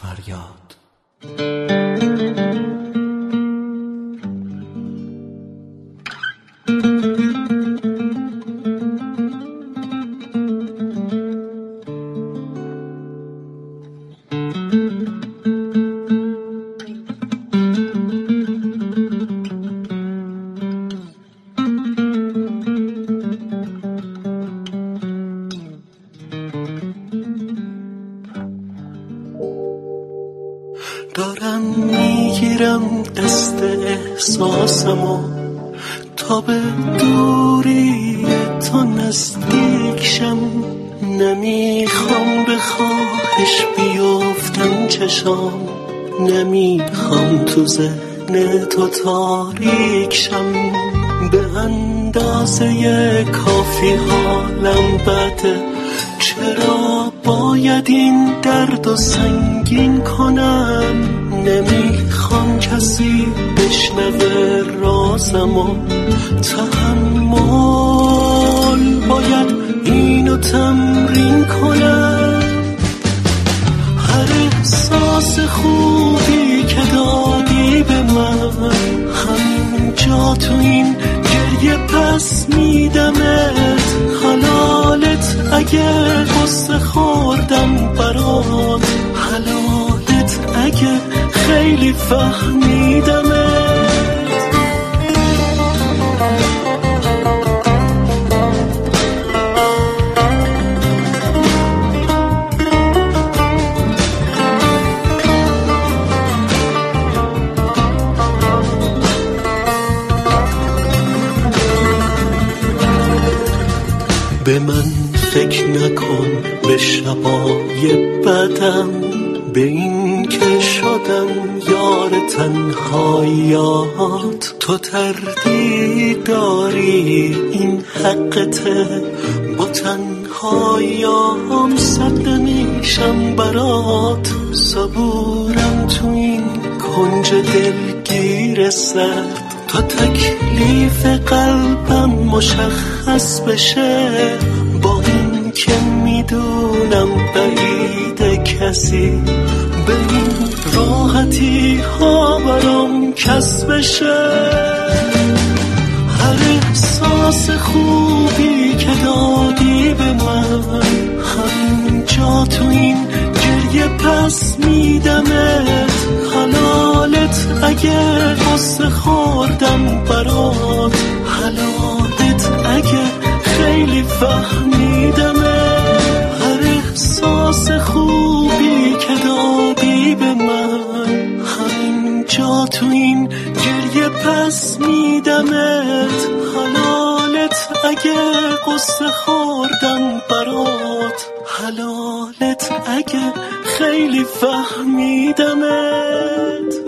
فریاد. دارم میگیرم دست احساسمو تا به دوری تو نزدیکشم. نمیخوام به خواهش بیفتم چشام، نمیخوام تو ذهن تو تاریکشم. به اندازه کافی حالم بده، چرا باید این درد و سنگین کنم؟ نمیخوام کسی بشنوه رازمو، تحمل باید اینو تمرین کنم. هر احساس خوبی که دادی به من، همینجا تو این گریه پس میدمت. حلالت اگه قصه خوردم برات، حلالت اگه خیلی فهمیدمت. به من فکر نکن، به شبای بدم، به این که شدم یار تنهاییات. تو تردید داری این حقته، با تنهاییام سد میشم برات. صبورم تو این کنج دلگیر سرد، تا تکلیف قلبم مشخص بشه. با این که میدونم بعید کسی به این راحتی ها برام کس بشه. هر احساس خوبی که دادی به من، همینجا تو این گریه پس میدمت. حلالت اگه قصه خوردم برات، حلالت اگه خیلی فهمیدمت. هر احساس خوبی که دادی به من، همینجا تو این گریه پس میدمت. حلالت اگه قصه خوردم برات، حلالت اگه خیلی فهمیدمت.